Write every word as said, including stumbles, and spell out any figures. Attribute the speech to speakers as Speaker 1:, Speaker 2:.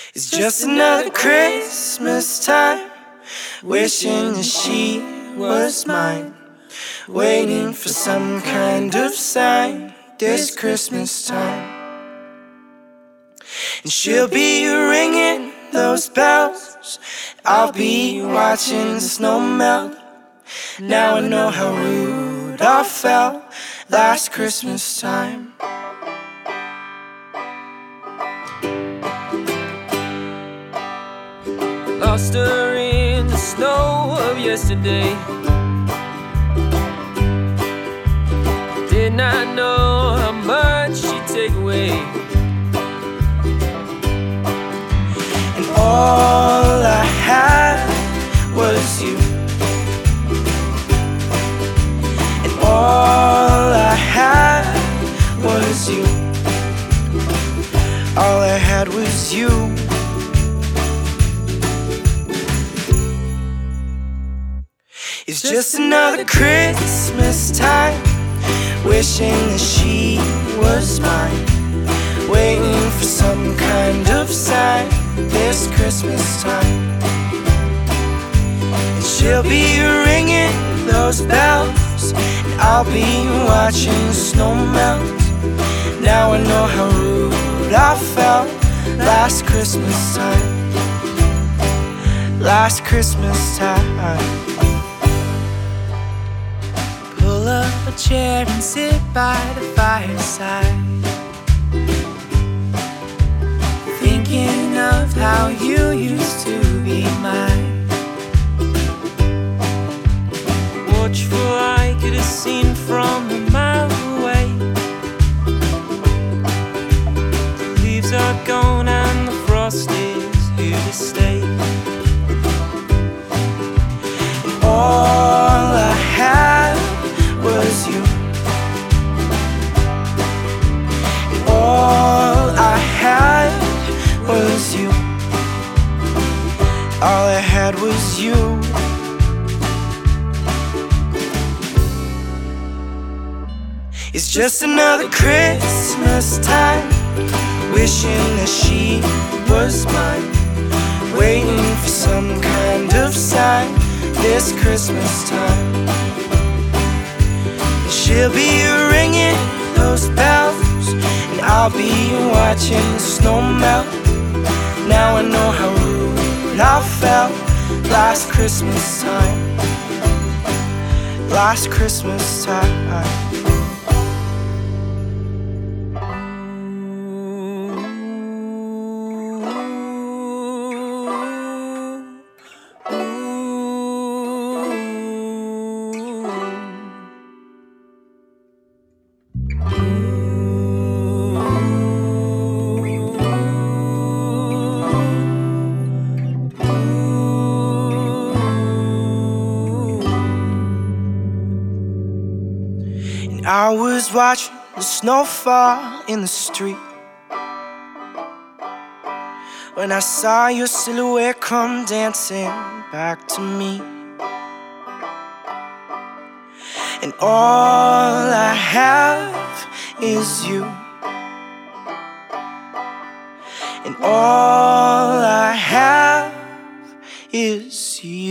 Speaker 1: It's just another Christmas time, wishing that she was mine, waiting for some kind of sign this Christmas time. And she'll be ringing those bells, I'll be watching the snow melt. Now I know how Rudolph felt last Christmas time.
Speaker 2: Lost her in the snow of yesterday. Did not know how much she'd take away.
Speaker 1: And all I had was you. And all I had was you. All I had was you. It's just another Christmas time, wishing that she was mine, waiting for some kind of sign this Christmas time. And she'll be ringing those bells, and I'll be watching the snow melt. Now I know how Rudolph felt last Christmas time. Last Christmas time. Pull up a chair and sit by the fireside, thinking of how you used to be mine.
Speaker 2: Watchful, I could have seen from a mile away. The leaves are gone and the frost is here to stay.
Speaker 1: And all I had was you. And all I had was you. All I had was you. It's just another Christmas time, wishing that she was mine, waiting for some kind of sign this Christmas time. She'll be ringing those bells, and I'll be watching the snow melt. Now I know how Rudolph felt last Christmas time. Last Christmas time. I was watching the snow fall in the street when I saw your silhouette come dancing back to me. And all I have is you. And all I have is you.